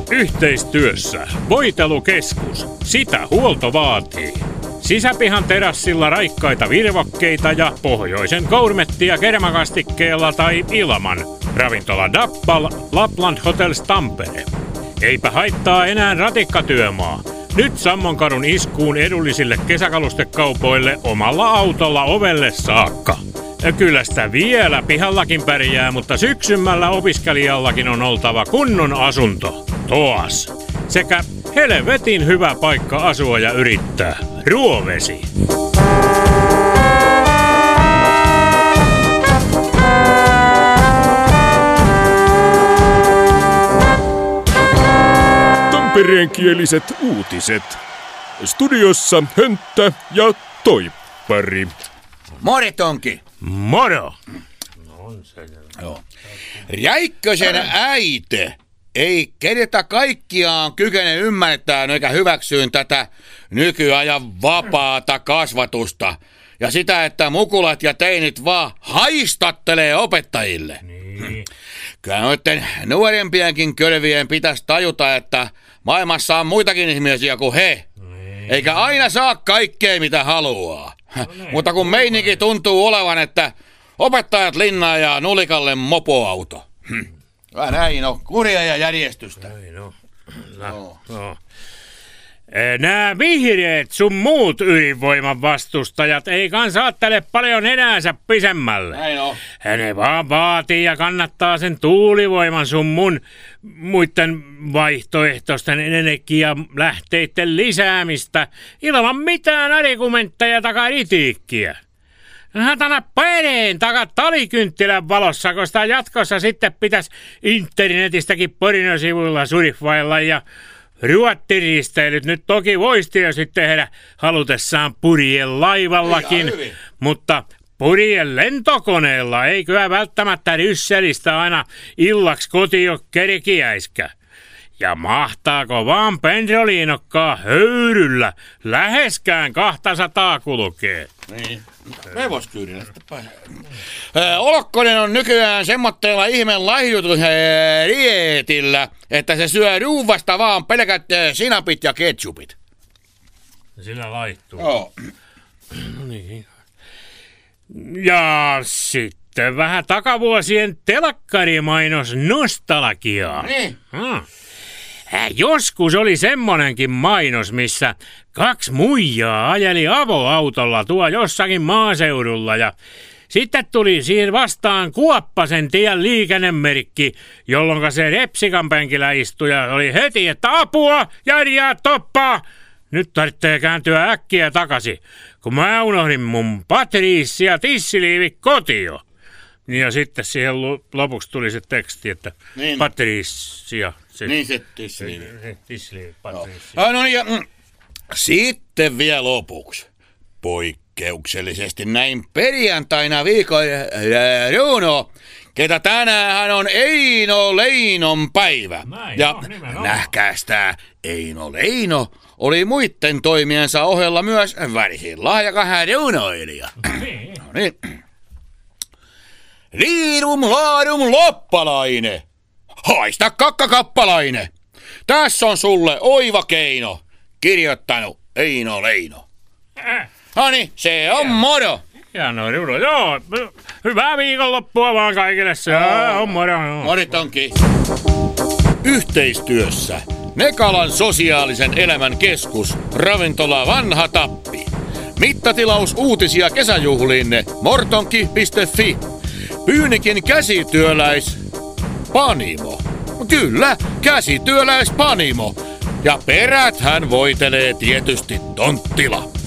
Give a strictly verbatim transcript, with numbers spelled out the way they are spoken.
Yhteistyössä Voitelukeskus. Sitä huolto vaatii. Sisäpihan terassilla raikkaita virvokkeita ja pohjoisen gourmettia kermakastikkeella tai ilman. Ravintola Dappal, Lapland Hotels Tampere. Eipä haittaa enää ratikkatyömaa. Nyt Sammonkadun iskuun edullisille kesäkalustekaupoille omalla autolla ovelle saakka. Kyllä sitä vielä pihallakin pärjää, mutta syksymällä opiskelijallakin on oltava kunnon asunto. Toas. Sekä helvetin hyvä paikka asua ja yrittää. Ruovesi. Tampereenkieliset uutiset. Studiossa Hönttä ja Toippari. Moritonki. Moro. Joo. Räikkösen äite ei kerta kaikkiaan kykene ymmärtämään eikä hyväksyyn tätä nykyajan vapaata kasvatusta ja sitä, että mukulat ja teinit vaan haistattelee opettajille. Niin. Kyllä noiden nuorempienkin kölvien pitäisi tajuta, että maailmassa on muitakin ihmisiä kuin he. Niin. Eikä aina saa kaikkea mitä haluaa. No niin. Mutta kun meininki tuntuu olevan, että opettajat linnaa ja nulikalle mopoauto. Hm. Vähän näin on. Kuria ja järjestystä. Näin on. No. No. Nämä vihreät sun muut ydinvoiman vastustajat ei kans aattele paljon enäänsä pisemmälle. Näin on. Ne vaan vaatii ja kannattaa sen tuulivoiman sun mun muiden vaihtoehtoisten energialähteiden lisäämistä ilman mitään argumentteja takaa kritiikkiä. Hatanappa edeen takaa talikynttilän valossa, kun sitä jatkossa sitten pitäisi internetistäkin porinosivuilla surffailla ja ruottiristeilyt nyt toki voisi jo sitten tehdä halutessaan purjen laivallakin, mutta purjen lentokoneella ei kyllä välttämättä Rysselistä aina illaksi kotio kerkiäiskä. Ja mahtaako vaan pendroliinokkaa höyryllä läheskään kahtasataa kulkee? Niin. Hevoskyydillä sitten Olokkonen on nykyään semmoitteella ihmeen laihdutusrietillä, että se syö ruuvasta vaan pelkät sinapit ja ketchupit. Sillä laittuu. Joo. No niin. Ja sitten vähän takavuosien telakkarimainos nostalgiaa. Niin. Hmm. Joskus oli semmonenkin mainos, missä kaksi muijaa ajeli avoautolla tuo jossakin maaseudulla ja sitten tuli siihen vastaan Kuoppasen tien liikennemerkki, jolloin se repsikan penkillä istuja oli heti, että apua, järjää toppaa. Nyt tarvitsee kääntyä äkkiä takaisin, kun mä unohdin mun patriissi ja tissiliivi kotio. Ja sitten siihen lopuksi tuli se teksti, että niin. Patriissi ja... Se, niin se tissiliivi. Se tissiliivi, patriissi. No, no niin, ja mm, sitten vielä lopuksi. Poikkeuksellisesti näin perjantaina viikon Runo, ketä tänään on Eino Leinon päivä. Näin, ja no, nähkääs tää Eino Leino oli muiden toimiensa ohella myös varsin lahjakas runoilija. Niin. No niin. Liidum laadum loppalainen. Haista kakkakappalainen. Tässä on sulle oiva keino. Kirjoittanut Eino Leino. Äh. Noniin, se on moro. Hieno runo, joo. Hyvää viikonloppua vaan kaikille. Se oh. on moro. Moritonki. Yhteistyössä Nekalan sosiaalisen elämän keskus, ravintola Vanha Tappi. Mittatilaus uutisia kesäjuhliinne mortonki piste fi. Pyynikin käsityöläis Panimo. Kyllä, käsityöläis Panimo. Ja peräthän voitelee tietysti Tonttila.